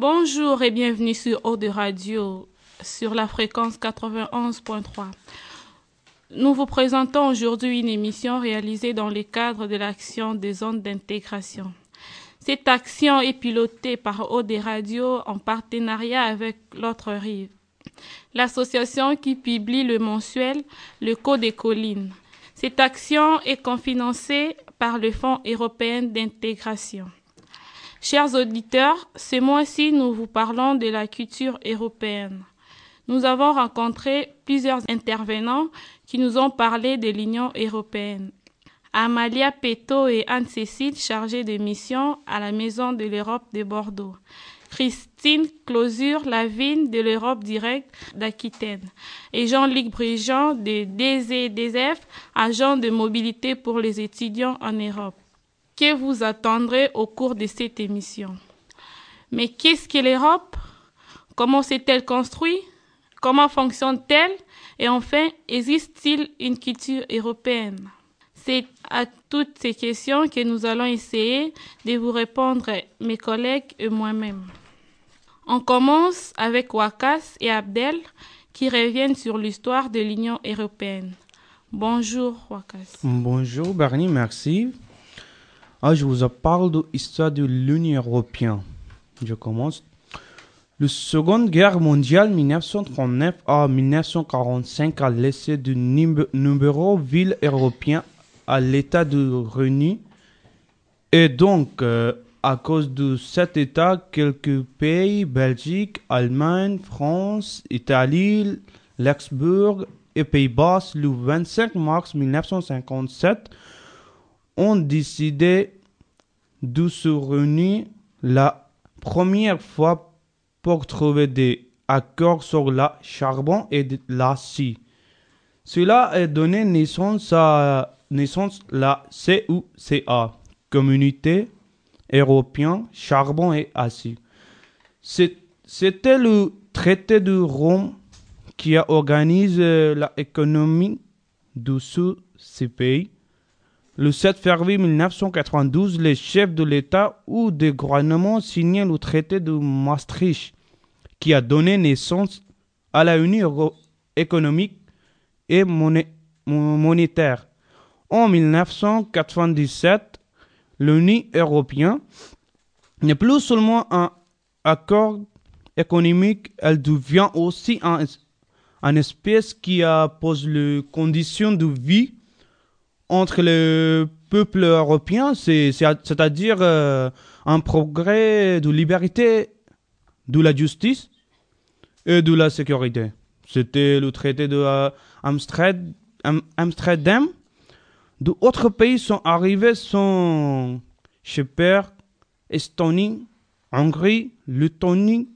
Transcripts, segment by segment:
Bonjour et bienvenue sur Eau de Radio sur la fréquence 91.3. Nous vous présentons aujourd'hui une émission réalisée dans le cadre de l'action des zones d'intégration. Cette action est pilotée par Eau de Radio en partenariat avec l'autre rive, l'association qui publie le mensuel Le Code des Collines. Cette action est cofinancée par le Fonds européen d'intégration. Chers auditeurs, ce mois-ci, nous vous parlons de la culture européenne. Nous avons rencontré plusieurs intervenants qui nous ont parlé de l'Union européenne. Amalia Peto et Anne-Cécile, chargées de mission à la Maison de l'Europe de Bordeaux. Christine Closure-Lavigne de l'Europe Direct d'Aquitaine. Et Jean-Luc Brigeon de DZDF, agent de mobilité pour les étudiants en Europe. Que vous attendrez au cours de cette émission. Mais qu'est-ce que l'Europe? Comment s'est-elle construite? Comment fonctionne-t-elle? Et enfin, existe-t-il une culture européenne? C'est à toutes ces questions que nous allons essayer de vous répondre, mes collègues et moi-même. On commence avec Wakas et Abdel qui reviennent sur l'histoire de l'Union européenne. Bonjour Wakas. Bonjour Barney, merci. Je vous parle de l'histoire de l'Union européenne. Je commence. La Seconde Guerre mondiale 1939 à 1945 a laissé de nombreuses villes européennes à l'état de ruine. Et donc, à cause de cet état, quelques pays, Belgique, Allemagne, France, Italie, Luxembourg et Pays-Bas, le 25 mars 1957, ont décidé de se réunir la première fois pour trouver des accords sur le charbon et l'acier. Cela a donné naissance à la CUCA, Communauté européenne charbon et acier. C'était le traité de Rome qui a organisé l'économie de ces pays. Le 7 février 1992, les chefs de l'État ou des gouvernements signaient le traité de Maastricht, qui a donné naissance à la Union économique et monétaire. En 1997, l'Union européenne n'est plus seulement un accord économique, elle devient aussi un espèce qui pose les conditions de vie entre le peuple européen, c'est-à-dire un progrès de liberté, de la justice et de la sécurité. C'était le traité de Amsterdam. D'autres pays sont arrivés, sont Chypre, Estonie, Hongrie, Lettonie,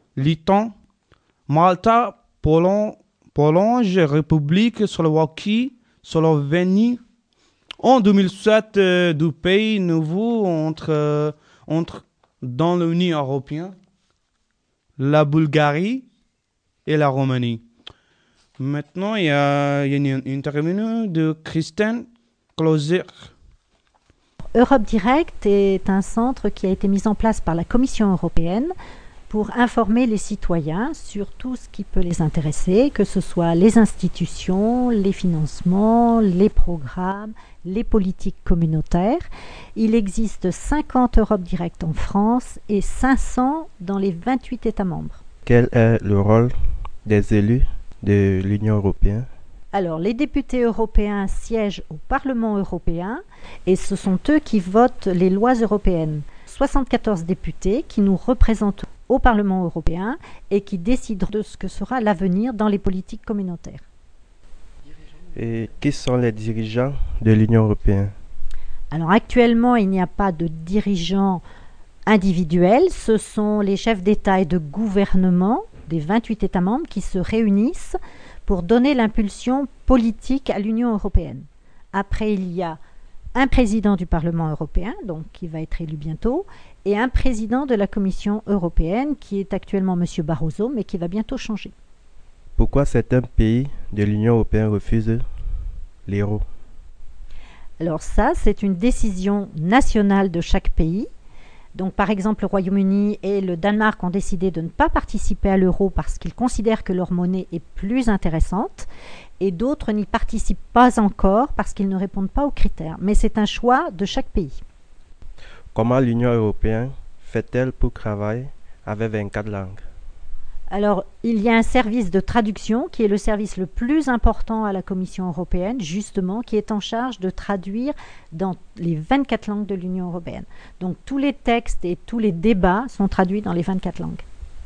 Malte, Pologne, République Slovaquie, Slovénie. En 2007, deux pays nouveaux entrent dans l'Union européenne, la Bulgarie et la Roumanie. Maintenant, il y a une intervention de Christine Closure. Europe Direct est un centre qui a été mis en place par la Commission européenne pour informer les citoyens sur tout ce qui peut les intéresser, que ce soit les institutions, les financements, les programmes, les politiques communautaires. Il existe 50 Europe Direct en France et 500 dans les 28 États membres. Quel est le rôle des élus de l'Union européenne? Alors, les députés européens siègent au Parlement européen et ce sont eux qui votent les lois européennes. 74 députés qui nous représentent au Parlement européen et qui décident de ce que sera l'avenir dans les politiques communautaires. Et qui sont les dirigeants de l'Union européenne? Alors actuellement, il n'y a pas de dirigeants individuels. Ce sont les chefs d'État et de gouvernement des 28 États membres qui se réunissent pour donner l'impulsion politique à l'Union européenne. Après, il y a un président du Parlement européen, donc qui va être élu bientôt, et un président de la Commission européenne, qui est actuellement M. Barroso, mais qui va bientôt changer. Pourquoi certains pays de l'Union européenne refusent l'euro? Alors ça, c'est une décision nationale de chaque pays. Donc, par exemple, le Royaume-Uni et le Danemark ont décidé de ne pas participer à l'euro parce qu'ils considèrent que leur monnaie est plus intéressante, et d'autres n'y participent pas encore parce qu'ils ne répondent pas aux critères. Mais c'est un choix de chaque pays. Comment l'Union européenne fait-elle pour travailler avec 24 langues? Alors, il y a un service de traduction qui est le service le plus important à la Commission européenne, justement, qui est en charge de traduire dans les 24 langues de l'Union européenne. Donc, tous les textes et tous les débats sont traduits dans les 24 langues.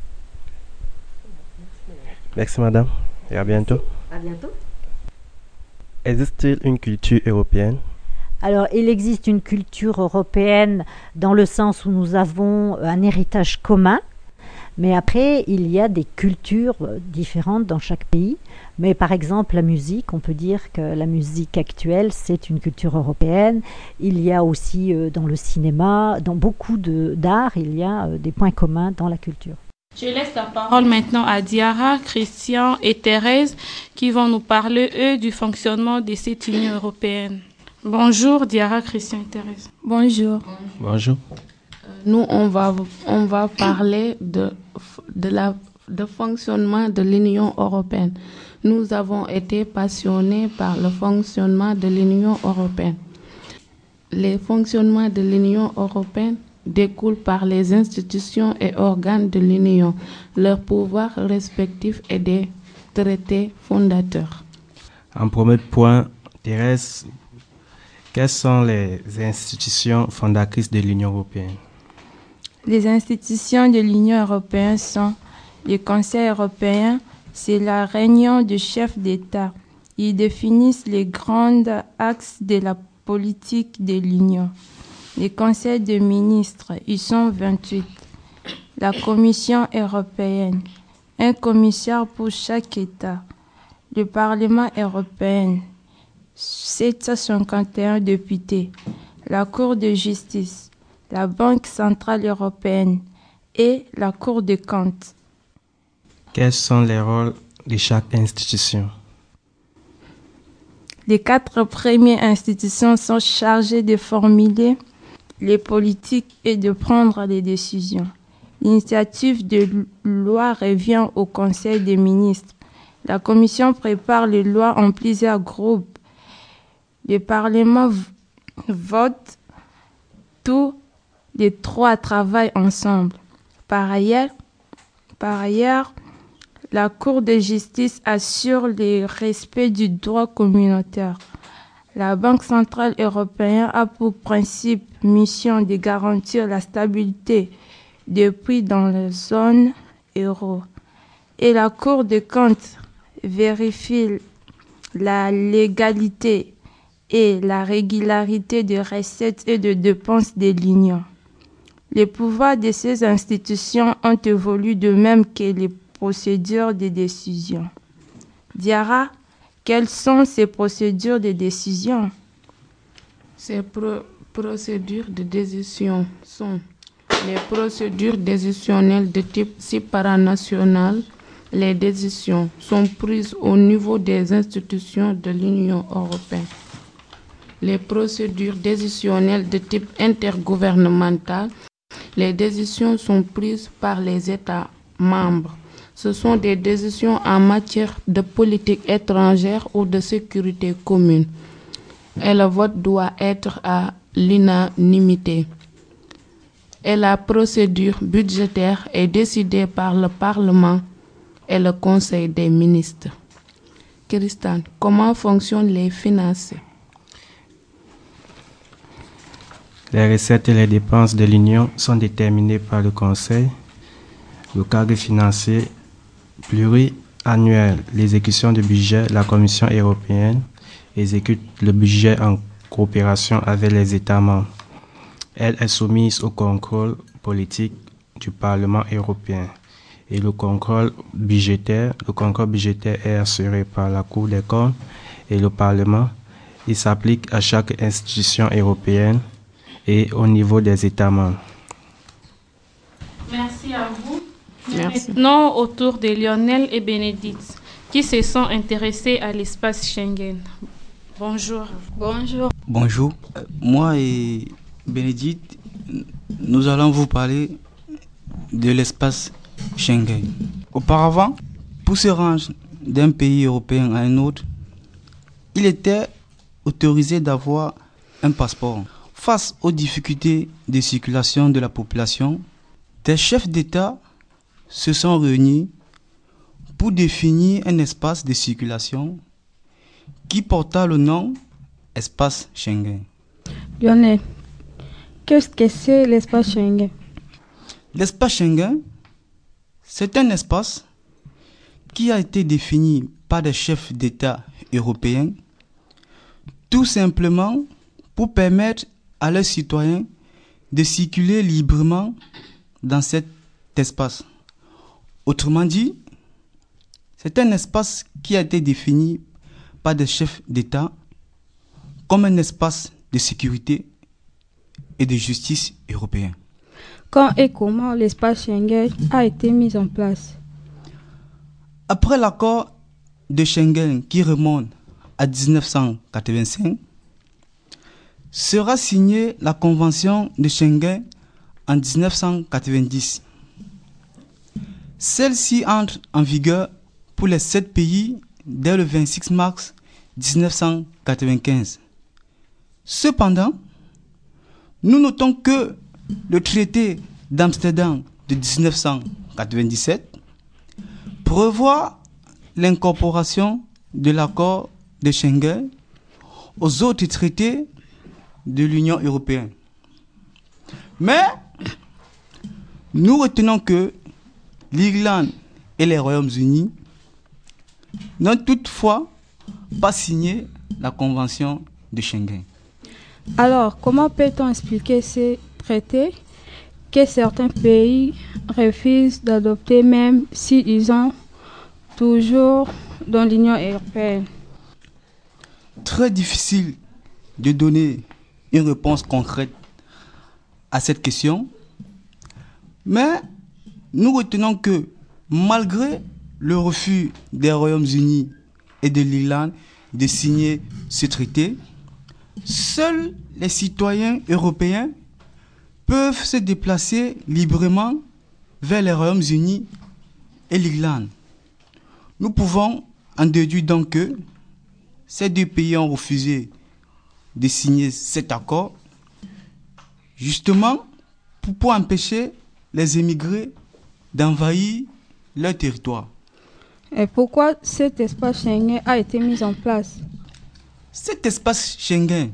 Merci madame et à bientôt. À bientôt. Existe-t-il une culture européenne? Alors, il existe une culture européenne dans le sens où nous avons un héritage commun. Mais après, il y a des cultures différentes dans chaque pays. Mais par exemple, la musique, on peut dire que la musique actuelle, c'est une culture européenne. Il y a aussi dans le cinéma, dans beaucoup d'art, il y a des points communs dans la culture. Je laisse la parole maintenant à Diarra, Christian et Thérèse qui vont nous parler, eux, du fonctionnement de cette Union européenne. Bonjour Diarra, Christian et Thérèse. Bonjour. Bonjour. Nous, on va parler de fonctionnement de l'Union européenne. Nous avons été passionnés par le fonctionnement de l'Union européenne. Les fonctionnements de l'Union européenne découlent par les institutions et organes de l'Union, leurs pouvoirs respectifs et des traités fondateurs. En premier point, Thérèse, quelles sont les institutions fondatrices de l'Union européenne? Les institutions de l'Union européenne sont le Conseil européen, c'est la réunion de chefs d'État. Ils définissent les grands axes de la politique de l'Union. Les conseils de ministres, ils sont 28. La Commission européenne, un commissaire pour chaque État. Le Parlement européen, 751 députés. La Cour de justice, la Banque centrale européenne et la Cour des comptes. Quels sont les rôles de chaque institution? Les 4 premières institutions sont chargées de formuler les politiques et de prendre les décisions. L'initiative de loi revient au Conseil des ministres. La Commission prépare les lois en plusieurs groupes. Le Parlement vote, tous les 3 travaillent ensemble. Par ailleurs, la Cour de justice assure le respect du droit communautaire. La Banque centrale européenne a pour principe mission de garantir la stabilité des prix dans la zone euro. Et la Cour des comptes vérifie la légalité et la régularité des recettes et de dépenses de l'Union. Les pouvoirs de ces institutions ont évolué de même que les procédures de décision. Diarra, quelles sont ces procédures de décision? Ces procédures de décision sont les procédures décisionnelles de type supranational. Les décisions sont prises au niveau des institutions de l'Union européenne. Les procédures décisionnelles de type intergouvernemental. Les décisions sont prises par les États membres. Ce sont des décisions en matière de politique étrangère ou de sécurité commune. Et le vote doit être à l'unanimité. Et la procédure budgétaire est décidée par le Parlement et le Conseil des ministres. Christian, comment fonctionnent les finances? Les recettes et les dépenses de l'Union sont déterminées par le Conseil. Le cadre financier pluriannuel, l'exécution du budget, la Commission européenne exécute le budget en coopération avec les États membres. Elle est soumise au contrôle politique du Parlement européen. Et le contrôle budgétaire est assuré par la Cour des comptes et le Parlement. Il s'applique à chaque institution européenne et au niveau des États membres. Merci à vous. Merci. Maintenant, au tour de Lionel et Bénédicte, qui se sont intéressés à l'espace Schengen. Bonjour. Bonjour. Moi et Bénédicte, nous allons vous parler de l'espace Schengen. Auparavant, pour se rendre d'un pays européen à un autre, il était autorisé d'avoir un passeport. Face aux difficultés de circulation de la population, des chefs d'État se sont réunis pour définir un espace de circulation qui porta le nom espace Schengen. Lionel, qu'est-ce que c'est l'espace Schengen? L'espace Schengen, c'est un espace qui a été défini par des chefs d'État européens, tout simplement pour permettre à leurs citoyens de circuler librement dans cet espace. Autrement dit, c'est un espace qui a été défini par des chefs d'État comme un espace de sécurité et de justice européen. Quand et comment l'espace Schengen a été mis en place? Après l'accord de Schengen qui remonte à 1985, sera signée la Convention de Schengen en 1990. Celle-ci entre en vigueur pour les 7 pays dès le 26 mars 1995. Cependant, nous notons que le traité d'Amsterdam de 1997 prévoit l'incorporation de l'accord de Schengen aux autres traités de l'Union européenne. Mais nous retenons que l'Irlande et les Royaumes-Unis n'ont toutefois pas signé la Convention de Schengen. Alors, comment peut-on expliquer ces traités que certains pays refusent d'adopter même s'ils sont toujours dans l'Union européenne? Très difficile de donner une réponse concrète à cette question, mais nous retenons que malgré le refus des Royaumes-Unis et de l'Irlande de signer ce traité, seuls les citoyens européens peuvent se déplacer librement vers les Royaumes-Unis et l'Irlande. Nous pouvons en déduire donc que ces deux pays ont refusé de signer cet accord, justement pour empêcher les émigrés d'envahir leur territoire. Et pourquoi cet espace Schengen a été mis en place? Cet espace Schengen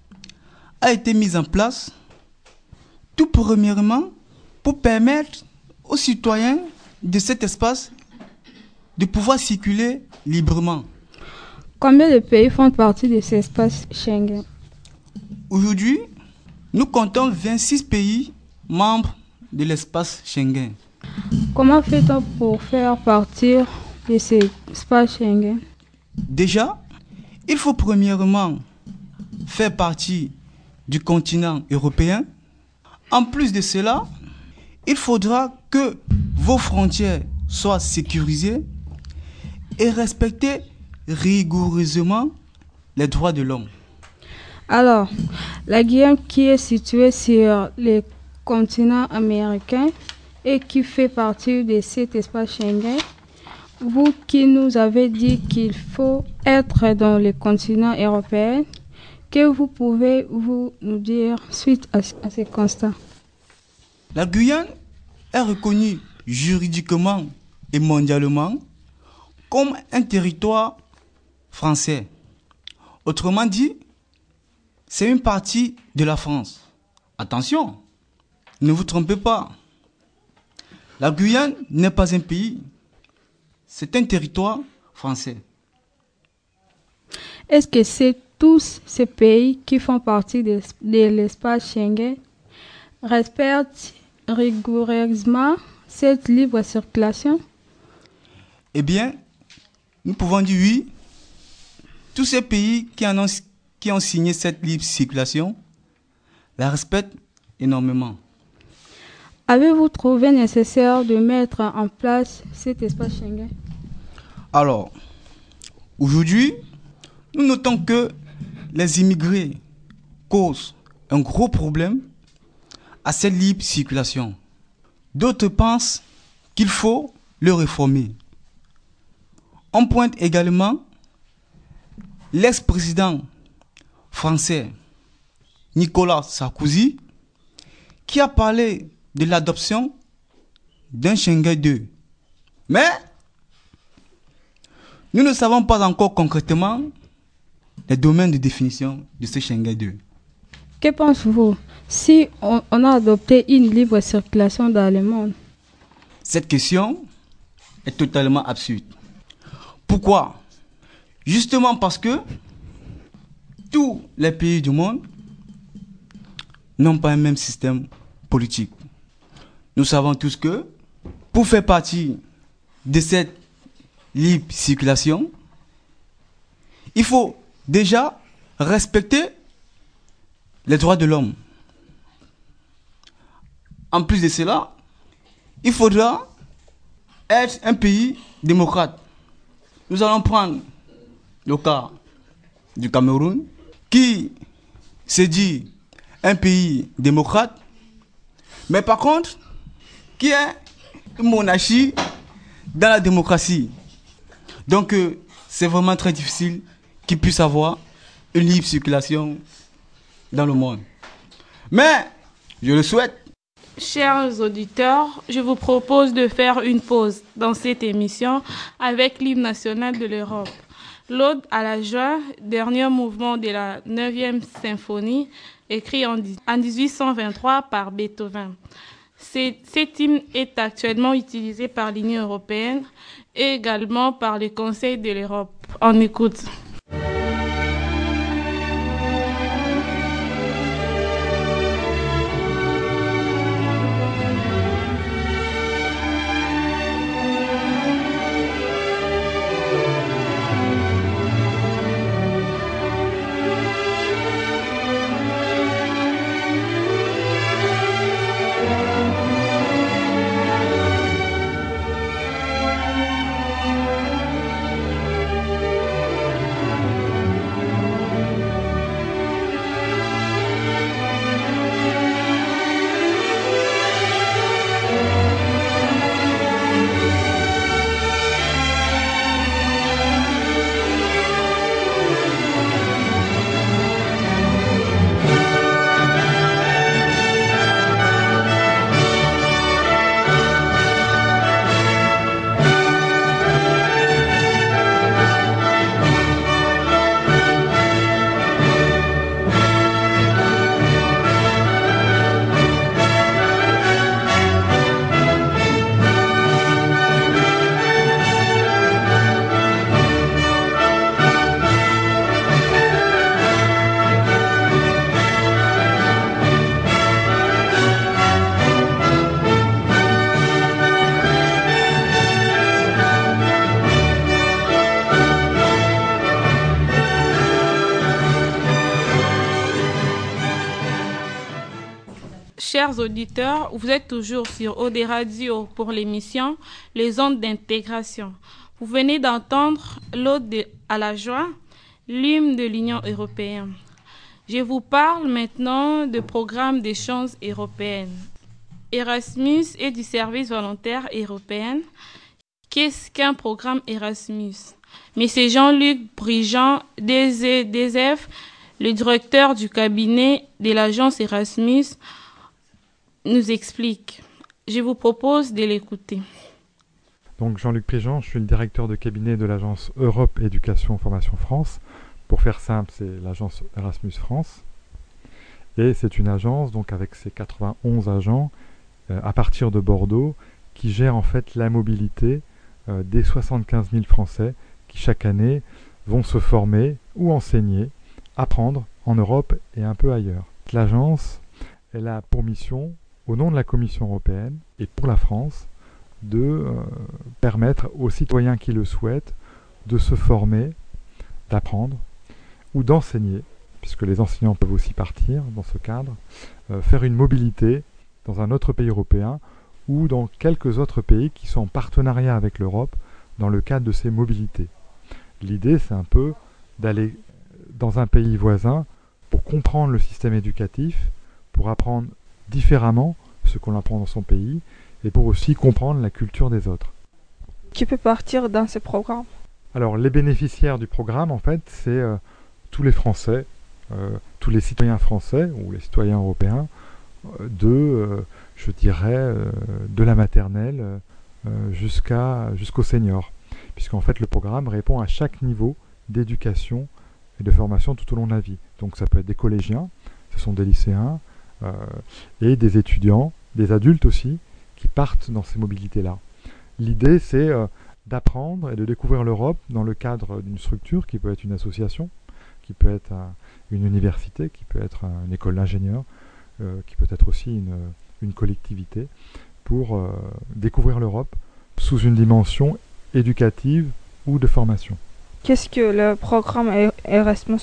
a été mis en place tout premièrement pour permettre aux citoyens de cet espace de pouvoir circuler librement. Combien de pays font partie de cet espace Schengen? Aujourd'hui, nous comptons 26 pays membres de l'espace Schengen. Comment fait-on pour faire partie de cet espace Schengen? Déjà, il faut premièrement faire partie du continent européen. En plus de cela, il faudra que vos frontières soient sécurisées et respecter rigoureusement les droits de l'homme. Alors, la Guyane qui est située sur le continent américain et qui fait partie de cet espace Schengen, vous qui nous avez dit qu'il faut être dans le continent européen, que vous pouvez-vous nous dire suite à ce constat? La Guyane est reconnue juridiquement et mondialement comme un territoire français. Autrement dit, c'est une partie de la France. Attention, ne vous trompez pas. La Guyane n'est pas un pays, c'est un territoire français. Est-ce que c'est tous ces pays qui font partie de l'espace Schengen respectent rigoureusement cette libre circulation? Eh bien, nous pouvons dire oui. Tous ces pays qui ont signé cette libre circulation la respectent énormément. Avez-vous trouvé nécessaire de mettre en place cet espace Schengen? Alors, aujourd'hui, nous notons que les immigrés causent un gros problème à cette libre circulation. D'autres pensent qu'il faut le réformer. On pointe également l'ex-président français Nicolas Sarkozy qui a parlé de l'adoption d'un Schengen 2. Mais nous ne savons pas encore concrètement les domaines de définition de ce Schengen 2. Que pensez-vous si on a adopté une libre circulation dans le monde? Cette question est totalement absurde. Pourquoi? Justement parce que tous les pays du monde n'ont pas un même système politique. Nous savons tous que pour faire partie de cette libre circulation, il faut déjà respecter les droits de l'homme. En plus de cela, il faudra être un pays démocrate. Nous allons prendre le cas du Cameroun, qui se dit un pays démocrate, mais par contre, qui est une monarchie dans la démocratie. Donc, c'est vraiment très difficile qu'il puisse avoir une libre circulation dans le monde. Mais, je le souhaite. Chers auditeurs, je vous propose de faire une pause dans cette émission avec l'hymne national de l'Europe. L'Ode à la joie, dernier mouvement de la 9e symphonie, écrit en 1823 par Beethoven. Cet hymne est actuellement utilisé par l'Union européenne et également par le Conseil de l'Europe. On écoute. Chers auditeurs, vous êtes toujours sur OD Radio pour l'émission Les ondes d'intégration. Vous venez d'entendre l'Ode à la joie, l'hymne de l'Union européenne. Je vous parle maintenant du programme d'échange européen. Erasmus et du service volontaire européen. Qu'est-ce qu'un programme Erasmus? Monsieur Jean-Luc Brigeant, DZF, le directeur du cabinet de l'agence Erasmus, nous explique. Je vous propose de l'écouter. Donc Jean-Luc Brigeant, je suis le directeur de cabinet de l'agence Europe Éducation Formation France. Pour faire simple, c'est l'agence Erasmus France. Et c'est une agence donc avec ses 91 agents à partir de Bordeaux qui gère en fait la mobilité des 75 000 Français qui chaque année vont se former ou enseigner, apprendre en Europe et un peu ailleurs. L'agence, elle a pour mission, au nom de la Commission européenne et pour la France, de permettre aux citoyens qui le souhaitent de se former, d'apprendre ou d'enseigner, puisque les enseignants peuvent aussi partir dans ce cadre, faire une mobilité dans un autre pays européen ou dans quelques autres pays qui sont en partenariat avec l'Europe dans le cadre de ces mobilités. L'idée, c'est un peu d'aller dans un pays voisin pour comprendre le système éducatif, pour apprendre différemment ce qu'on apprend dans son pays et pour aussi comprendre la culture des autres. Qui peut partir dans ce programme? Alors, les bénéficiaires du programme, en fait, c'est tous les Français, tous les citoyens français ou les citoyens européens je dirais, de la maternelle jusqu'au senior. Puisqu'en fait, le programme répond à chaque niveau d'éducation et de formation tout au long de la vie. Donc, ça peut être des collégiens, ce sont des lycéens, et des étudiants, des adultes aussi, qui partent dans ces mobilités-là. L'idée, c'est d'apprendre et de découvrir l'Europe dans le cadre d'une structure qui peut être une association, qui peut être une université, qui peut être une école d'ingénieurs, qui peut être aussi une collectivité, pour découvrir l'Europe sous une dimension éducative ou de formation. Qu'est-ce que le programme Erasmus+?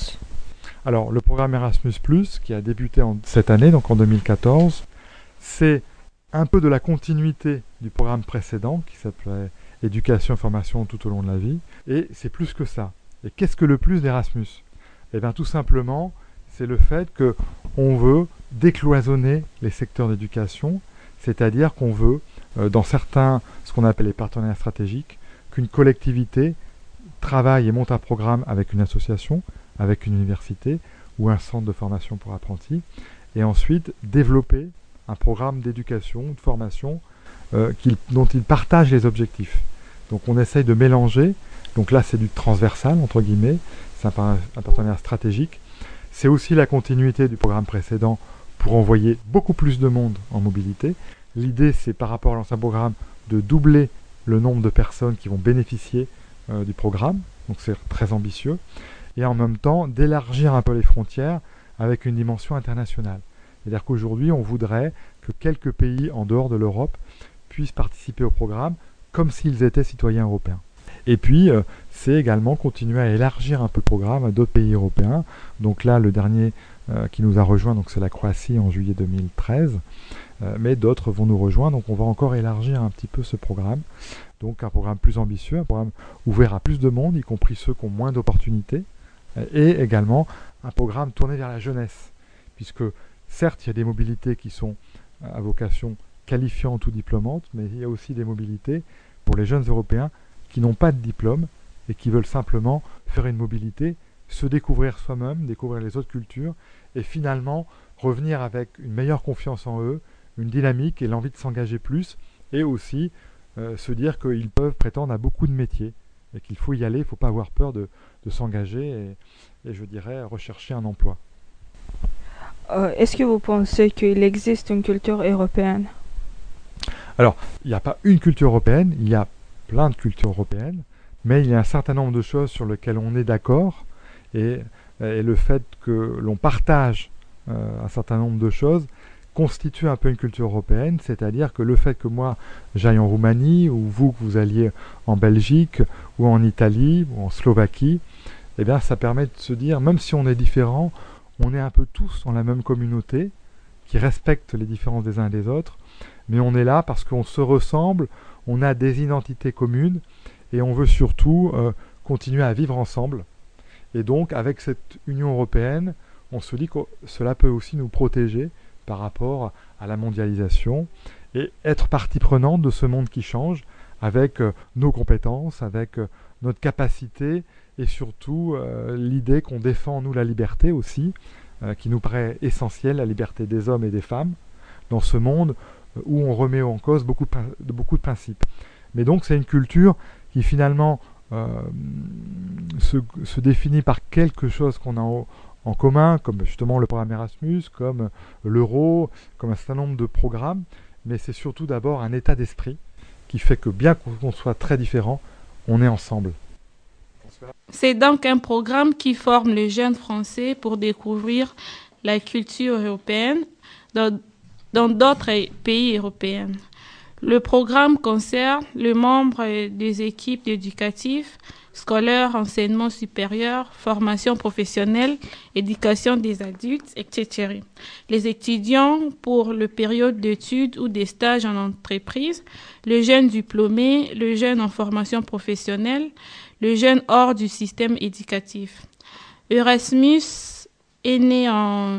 Alors, le programme Erasmus+, qui a débuté cette année, donc en 2014, c'est un peu de la continuité du programme précédent, qui s'appelait Éducation et formation tout au long de la vie, et c'est plus que ça. Et qu'est-ce que le plus d'Erasmus? Eh bien, tout simplement, c'est le fait qu'on veut décloisonner les secteurs d'éducation, c'est-à-dire qu'on veut, dans certains, ce qu'on appelle les partenaires stratégiques, qu'une collectivité travaille et monte un programme avec une association, avec une université ou un centre de formation pour apprentis, et ensuite développer un programme d'éducation, de formation dont ils partagent les objectifs. Donc on essaye de mélanger, donc là c'est du transversal, entre guillemets, c'est un partenaire stratégique. C'est aussi la continuité du programme précédent pour envoyer beaucoup plus de monde en mobilité. L'idée c'est par rapport à l'ancien programme de doubler le nombre de personnes qui vont bénéficier du programme, donc c'est très ambitieux, et en même temps d'élargir un peu les frontières avec une dimension internationale. C'est-à-dire qu'aujourd'hui, on voudrait que quelques pays en dehors de l'Europe puissent participer au programme comme s'ils étaient citoyens européens. Et puis, c'est également continuer à élargir un peu le programme à d'autres pays européens. Donc là, le dernier qui nous a rejoint, donc c'est la Croatie en juillet 2013, mais d'autres vont nous rejoindre, donc on va encore élargir un petit peu ce programme. Donc un programme plus ambitieux, un programme ouvert à plus de monde, y compris ceux qui ont moins d'opportunités, et également un programme tourné vers la jeunesse, puisque certes, il y a des mobilités qui sont à vocation qualifiante ou diplômante, mais il y a aussi des mobilités pour les jeunes Européens qui n'ont pas de diplôme et qui veulent simplement faire une mobilité, se découvrir soi-même, découvrir les autres cultures, et finalement revenir avec une meilleure confiance en eux, une dynamique et l'envie de s'engager plus, et aussi se dire qu'ils peuvent prétendre à beaucoup de métiers, et qu'il faut y aller, il ne faut pas avoir peur de s'engager et je dirais rechercher un emploi. Est-ce que vous pensez qu'il existe une culture européenne? Alors, il n'y a pas une culture européenne, il y a plein de cultures européennes, mais il y a un certain nombre de choses sur lesquelles on est d'accord, et le fait que l'on partage un certain nombre de choses constitue un peu une culture européenne, c'est-à-dire que le fait que moi j'aille en Roumanie, ou vous que vous alliez en Belgique, ou en Italie, ou en Slovaquie, eh bien ça permet de se dire, même si on est différents, on est un peu tous dans la même communauté, qui respecte les différences des uns et des autres, mais on est là parce qu'on se ressemble, on a des identités communes, et on veut surtout continuer à vivre ensemble. Et donc, avec cette Union européenne, on se dit que cela peut aussi nous protéger par rapport à la mondialisation, et être partie prenante de ce monde qui change, avec nos compétences, avec notre capacité, et surtout l'idée qu'on défend, nous, la liberté aussi, qui nous paraît essentielle, la liberté des hommes et des femmes, dans ce monde où on remet en cause beaucoup de principes. Mais donc c'est une culture qui finalement se définit par quelque chose qu'on a en commun, comme justement le programme Erasmus, comme l'euro, comme un certain nombre de programmes, mais c'est surtout d'abord un état d'esprit qui fait que bien qu'on soit très différents, on est ensemble. C'est donc un programme qui forme les jeunes Français pour découvrir la culture européenne dans d'autres pays européens. Le programme concerne les membres des équipes éducatives, scolaires, enseignement supérieur, formation professionnelle, éducation des adultes, etc. Les étudiants pour le période d'études ou des stages en entreprise, le jeune diplômé, le jeune en formation professionnelle, le jeune hors du système éducatif. Erasmus est né en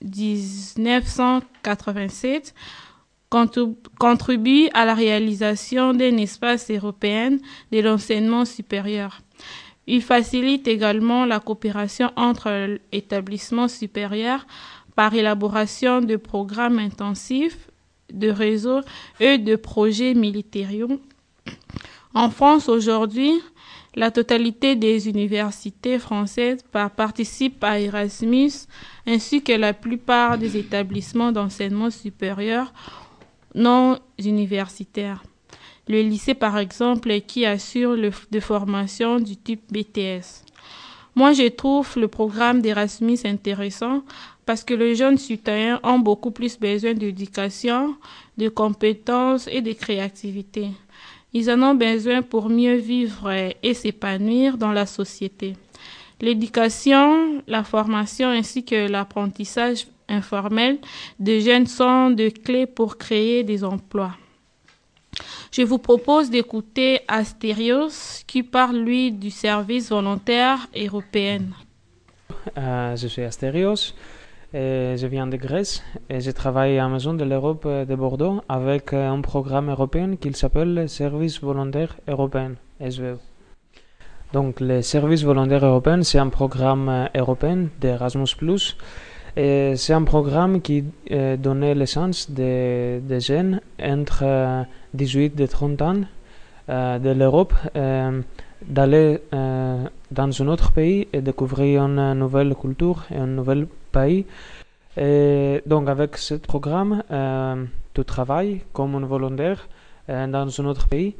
1987 contribue à la réalisation d'un espace européen de l'enseignement supérieur. Il facilite également la coopération entre établissements supérieurs par élaboration de programmes intensifs, de réseaux et de projets militaires. En France, aujourd'hui, la totalité des universités françaises participent à Erasmus, ainsi que la plupart des établissements d'enseignement supérieur non universitaires. Le lycée, par exemple, qui assure des formations du type BTS. Moi, je trouve le programme d'Erasmus intéressant parce que les jeunes citoyens ont beaucoup plus besoin d'éducation, de compétences et de créativité. Ils en ont besoin pour mieux vivre et s'épanouir dans la société. L'éducation, la formation ainsi que l'apprentissage informel des jeunes sont des clés pour créer des emplois. Je vous propose d'écouter Astérios qui parle, lui, du service volontaire européen. Je suis Astérios, je viens de Grèce et je travaille à la Maison de l'Europe de Bordeaux avec un programme européen qui s'appelle le Service volontaire européen, SVE. Donc, le Service volontaire européen, c'est un programme européen d'Erasmus+. Et c'est un programme qui donnait l'essence des jeunes entre 18 et 30 ans de l'Europe d'aller dans un autre pays et découvrir une nouvelle culture et un nouvel pays. Et donc avec ce programme, tu travailles comme un volontaire dans un autre pays.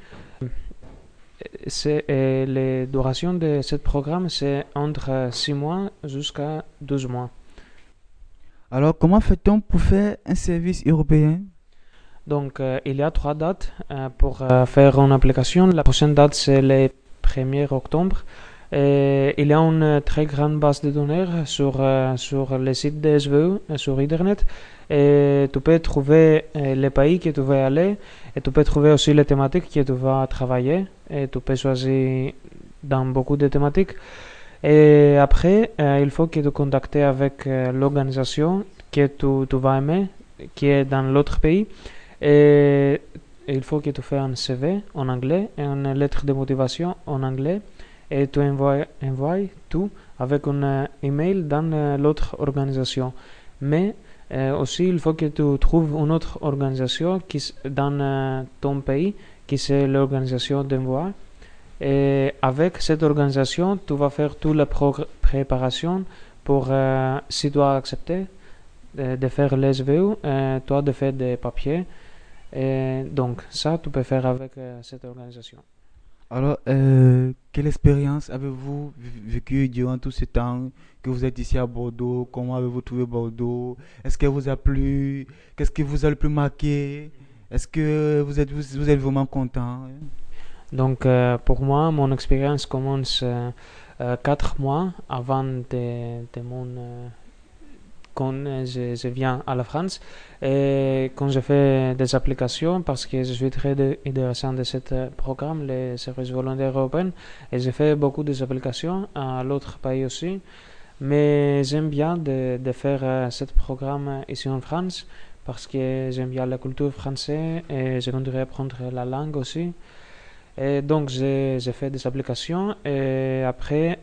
La duration de ce programme, c'est entre 6 mois jusqu'à 12 mois. Alors, comment fait-on pour faire un service européen? Donc, il y a 3 dates pour faire une application. La prochaine date, c'est le 1er octobre. Et il y a une très grande base de données sur le site de SVE, sur Internet. Et tu peux trouver les pays que tu veux aller. Et tu peux trouver aussi les thématiques que tu vas travailler. Et tu peux choisir dans beaucoup de thématiques. Et après, il faut que tu contactes avec l'organisation que tu vas aimer, qui est dans l'autre pays. Et il faut que tu fasses un CV en anglais et une lettre de motivation en anglais. Et tu envoies tout avec un email dans l'autre organisation. Mais aussi, il faut que tu trouves une autre organisation dans ton pays, qui c'est l'organisation d'envoi. Et avec cette organisation, tu vas faire toute la préparation pour, si tu as accepté de faire les SVU, toi de faire des papiers. Et donc, ça, tu peux faire avec cette organisation. Alors, quelle expérience avez-vous vécue durant tout ce temps que vous êtes ici à Bordeaux? Comment avez-vous trouvé Bordeaux? Est-ce qu'elle vous a plu? Qu'est-ce qui vous a le plus marqué? Est-ce que vous êtes vraiment content? Donc, pour moi, mon expérience commence 4 mois avant quand je viens à la France. Et quand je fais des applications, parce que je suis très intéressant de ce programme, le service volontaire européen, et je fais beaucoup des applications à l'autre pays aussi. Mais j'aime bien de faire ce programme ici en France, parce que j'aime bien la culture française et je voudrais apprendre la langue aussi. Et donc, j'ai fait des applications et après,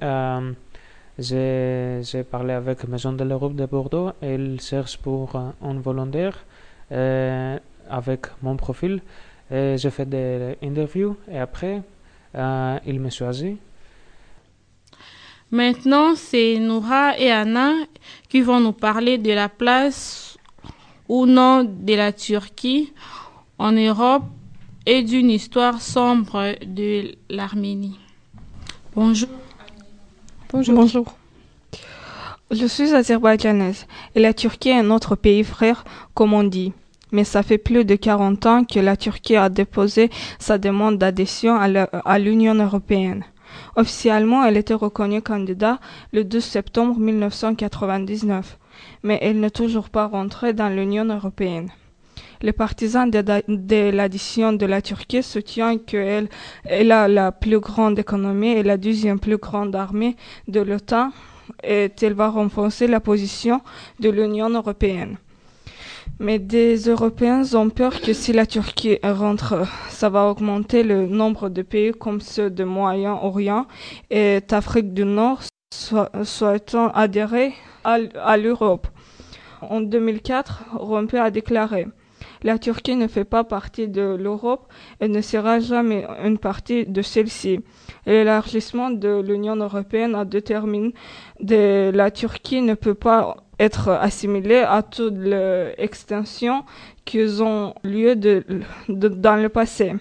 j'ai parlé avec la Maison de l'Europe de Bordeaux et ils cherchent pour un volontaire avec mon profil. Et j'ai fait des interviews et après, ils me choisissent. Maintenant, c'est Noura et Anna qui vont nous parler de la place ou non de la Turquie en Europe et d'une histoire sombre de l'Arménie. Bonjour. Bonjour. Je suis azerbaïdjanaise et la Turquie est notre pays frère, comme on dit. Mais ça fait plus de 40 ans que la Turquie a déposé sa demande d'adhésion à l'Union européenne. Officiellement, elle était reconnue candidate le 12 septembre 1999, mais elle n'est toujours pas rentrée dans l'Union européenne. Les partisans de l'adhésion de la Turquie soutiennent qu'elle a la plus grande économie et la deuxième plus grande armée de l'OTAN, et elle va renforcer la position de l'Union européenne. Mais des Européens ont peur que si la Turquie rentre, ça va augmenter le nombre de pays comme ceux du Moyen-Orient et d'Afrique du Nord souhaitant adhérer à l'Europe. En 2004, Rompuy a déclaré « La Turquie ne fait pas partie de l'Europe et ne sera jamais une partie de celle-ci. » L'élargissement de l'Union européenne a déterminé que la Turquie ne peut pas être assimilée à toutes les extensions qui ont lieu dans le passé.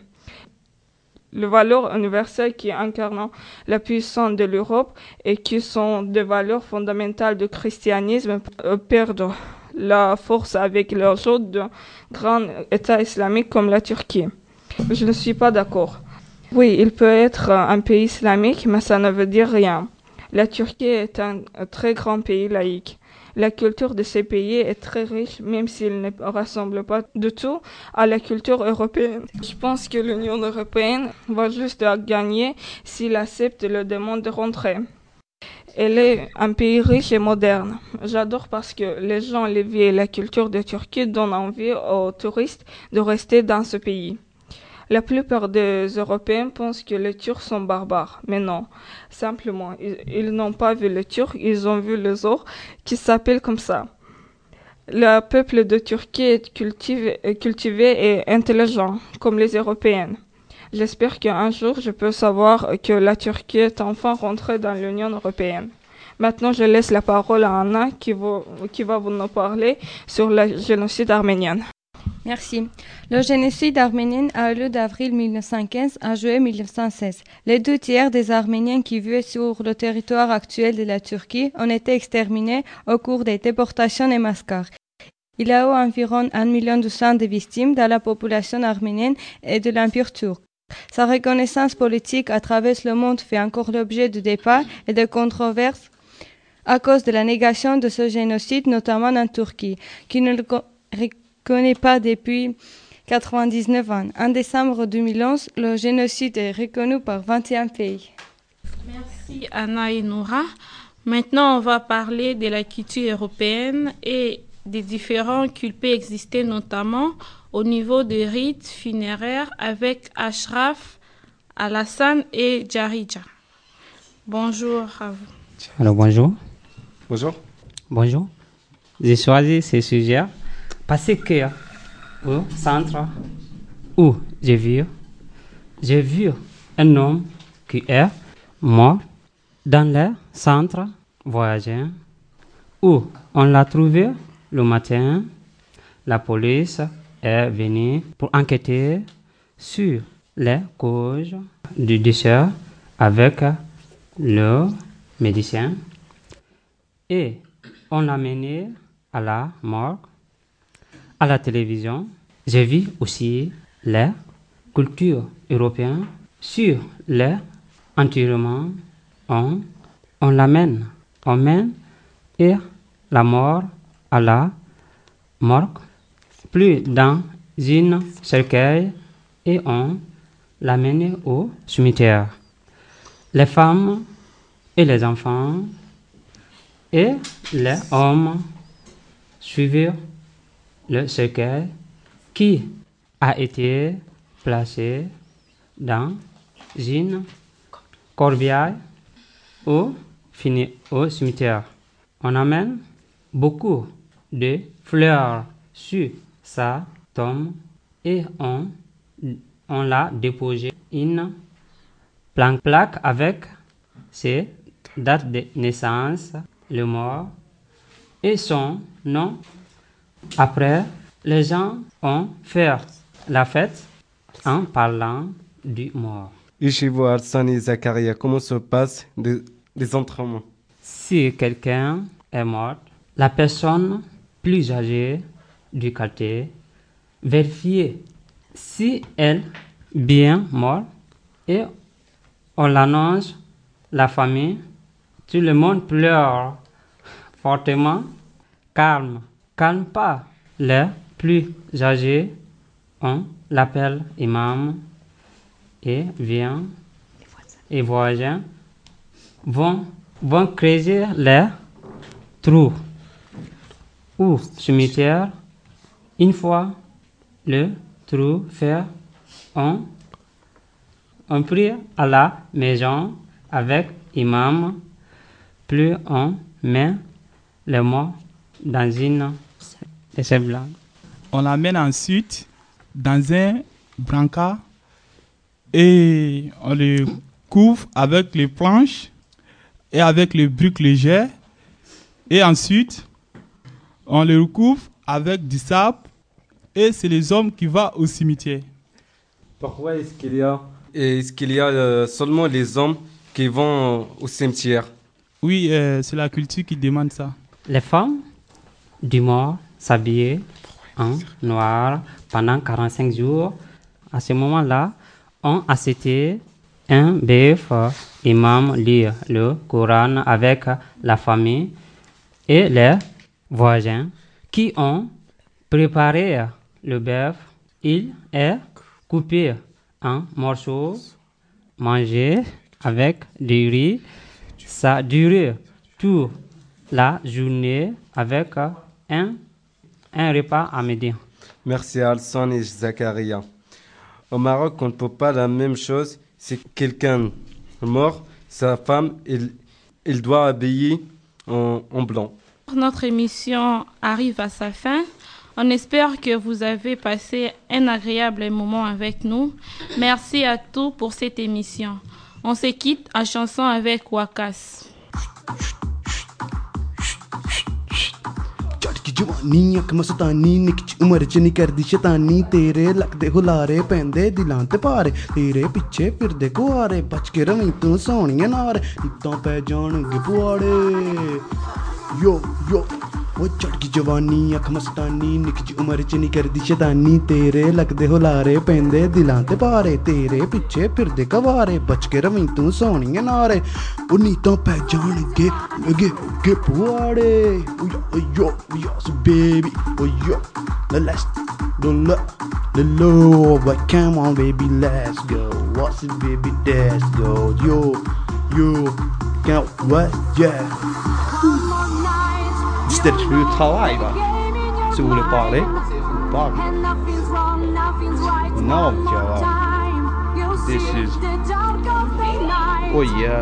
Les valeurs universelles qui incarnent la puissance de l'Europe et qui sont des valeurs fondamentales du christianisme perdent la force avec l'ajout d'un grand État islamique comme la Turquie. Je ne suis pas d'accord. Oui, il peut être un pays islamique, mais ça ne veut dire rien. La Turquie est un très grand pays laïque. La culture de ces pays est très riche, même s'il ne ressemble pas du tout à la culture européenne. Je pense que l'Union européenne va juste gagner s'il accepte le demande de rentrer. Elle est un pays riche et moderne. J'adore parce que les gens, les vies et la culture de Turquie donnent envie aux touristes de rester dans ce pays. La plupart des Européens pensent que les Turcs sont barbares, mais non. Simplement, ils n'ont pas vu les Turcs, ils ont vu les autres qui s'appellent comme ça. Le peuple de Turquie est cultivé et intelligent, comme les Européens. J'espère qu'un jour, je peux savoir que la Turquie est enfin rentrée dans l'Union européenne. Maintenant, je laisse la parole à Anna qui va vous nous parler sur le génocide arménien. Merci. Le génocide arménien a eu lieu d'avril 1915 à juillet 1916. Les 2 tiers des Arméniens qui vivaient sur le territoire actuel de la Turquie ont été exterminés au cours des déportations et massacres. Il y a eu environ 1,2 million de victimes dans la population arménienne et de l'Empire turc. Sa reconnaissance politique à travers le monde fait encore l'objet de débats et de controverses à cause de la négation de ce génocide, notamment en Turquie, qui ne le reconnaît pas depuis 99 ans. En décembre 2011, le génocide est reconnu par 21 pays. Merci Anna et Noura. Maintenant, on va parler de la culture européenne et des différents cultes existés, notamment au niveau des rites funéraires avec Ashraf, Al-Hassan et Jarija. Bonjour à vous. Alors bonjour. Bonjour. Bonjour. J'ai choisi ce sujet parce que au centre où j'ai vu un homme qui est mort dans le centre voyageur où on l'a trouvé le matin. La police est venue pour enquêter sur les causes du décès avec le médecin et on l'a mené à la morgue. À la télévision, j'ai vu aussi la culture européenne sur l'enterrement. On l'amène, on mène et la mort à la morgue, plus dans une cercueil et on l'amène au cimetière. Les femmes et les enfants et les hommes suivirent le cercueil qui a été placé dans une corbeille au cimetière. On amène beaucoup de fleurs sur sa tombe et on l'a déposé une plaque avec ses dates de naissance, le mort et son nom. Après, les gens ont fait la fête en parlant du mort. Et chez vous, Al-Hassan et Zakaria, comment se passent les enterrements? Si quelqu'un est mort, la personne plus âgée du quartier vérifie si elle est bien morte et on l'annonce la famille. Tout le monde pleure fortement, calme pas les plus âgés. On l'appelle imam et voisins vont vont creuser les trous ou cimetière. Une fois le trou fait, on prie à la maison avec imam, puis on met les morts dans une assiette blanche. On l'amène ensuite dans un brancard et on le couvre avec les planches et avec les briques légères. Et ensuite, on le recouvre avec du sable et c'est les hommes qui vont au cimetière. Pourquoi est-ce qu'il y a seulement les hommes qui vont au cimetière? Oui, c'est la culture qui demande ça. Les femmes du mort s'habillaient en noir pendant 45 jours. À ce moment-là, on assistait un bœuf imam lire le Coran avec la famille et les voisins qui ont préparé le bœuf. Il est coupé en morceaux, mangé avec du riz. Ça dure toute la journée avec un repas à midi. Merci Alson et Zakaria. Au Maroc, on ne peut pas la même chose. Si quelqu'un est mort, sa femme, il doit habiller en blanc. Notre émission arrive à sa fin. On espère que vous avez passé un agréable moment avec nous. Merci à tous pour cette émission. On se quitte en chanson avec Wakas. जवानी अख मस्तानी निकच उम्र च नी करदी शैतानी तेरे लगदे हुलारे पैंदे दिलां ते भारे तेरे पिछे फिरदे गुआरे बच के रवीं तू सोहणिए नारे इत्तां पै जाणगे पुआड़े यो यो ओ चढ़ गई जवानी अख मस्तानी निकच उम्र च नी करदी शैतानी तेरे लगदे हुलारे पैंदे दिलां ते भारे तेरे पिछे फिरदे गुआरे बच के रवीं तू सोहणिए नारे ओ नीतां पै जाणगे गे पुआड़े yo so baby yo let's do the love but come on baby let's go what's it baby let's go yo can't what yeah C'était le travail là. Si vous voulez parler, parle. No, Joe. This is. Oh yeah.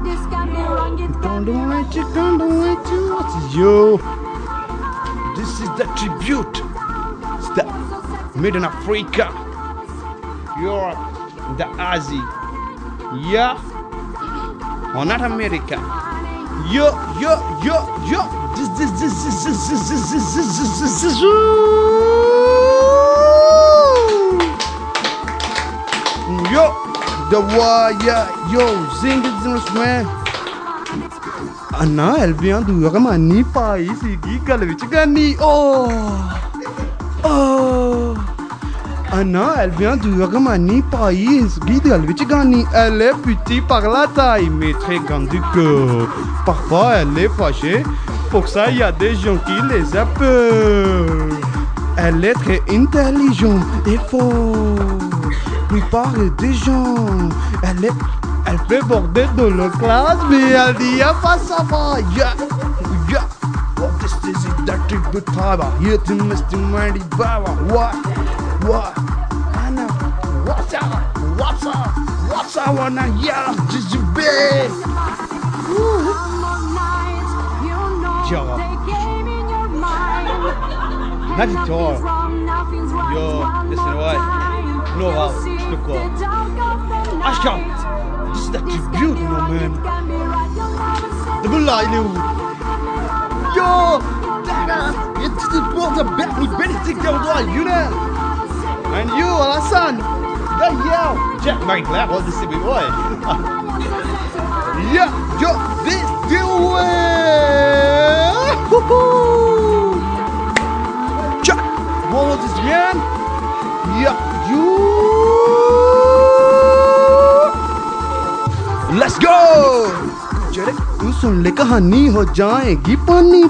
Gonna let you. What's yo? This is the tribute. It's the made in Africa, Europe, the Asia. Yeah. Or not America. Yo. This. Yo, the wire, yo, sing it, man. Anna, elle vient de Ramani, pas ici, qui Galvich oh. Anna, elle vient de Ramani, pas ici, qui Galvich elle est petite par la taille, mais très grande du cœur. Parfois, elle est fâchée. Pour ça, il y a des gens qui les appellent. Elle est très intelligente et forte. Plupart des gens, elle fait border dans la classe, mais elle dit à pas ça va. Yeah. What this is that good time? Yeah, to Mr. Mandy Baba. What? Anna, what's up? Wanna yell, just a bit. Joe. Not at all. Yo, listen, what? No, look what? Ashkan, this is the tribute, you know, man. The Mullah, yo, it's the world of back with Benedict, you know. And you, Alassane, yo, Jack Michael, what this is, boy. Yeah, yo, this do it. Jack, what was this, man? Yeah, let's go. तू सुन ले कहानी हो जाएगी पानी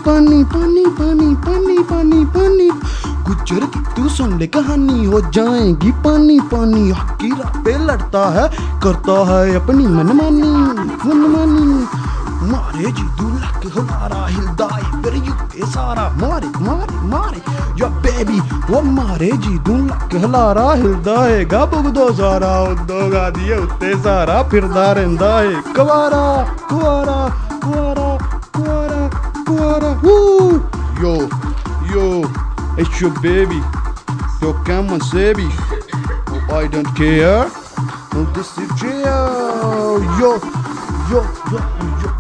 गुजर की तू सुन ले कहानी हो जाएगी पानी हकीरा पे लड़ता है करता है अपनी मनमानी मारे जी दूल्हा के हुलारा हिलदाई फिर यूके सारा मारे मारे मारे या बेबी वो मारे जी दूल्हा के हुलारा हिलदाए गा बुगदो सारा उद्दोगा दिए उत्ते सारा फिरदा रहंदा है कुवारा कुवारा कुवारा कुवारा कुवारा yo yo it's your baby so come on baby oh, I don't care oh, this is jail yo yo yo yo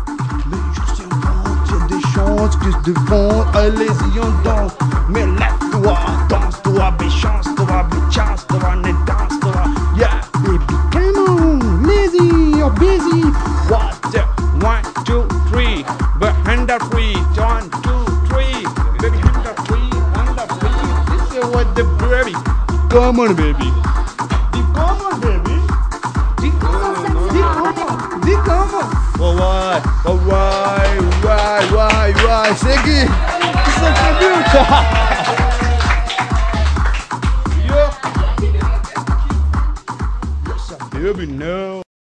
des chances que de vent allez-y on danse mais lève-toi danse-toi béchance-toi béchance-toi ne danse-toi yeah baby come on lazy you're busy what's up 1 2 3 but hand up free 1 2 3 baby hand up free this is what the baby come on baby come on baby come on oh why Segui isso é muito yo baby no